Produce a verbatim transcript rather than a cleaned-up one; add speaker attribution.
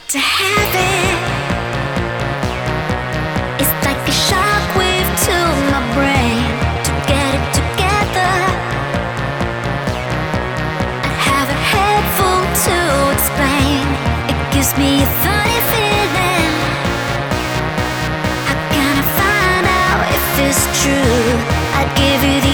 Speaker 1: to have it. It's like a shockwave to my brain. To get it together, I have a head full to explain. It gives me a funny feeling. How can I find out if it's true? I'd give you the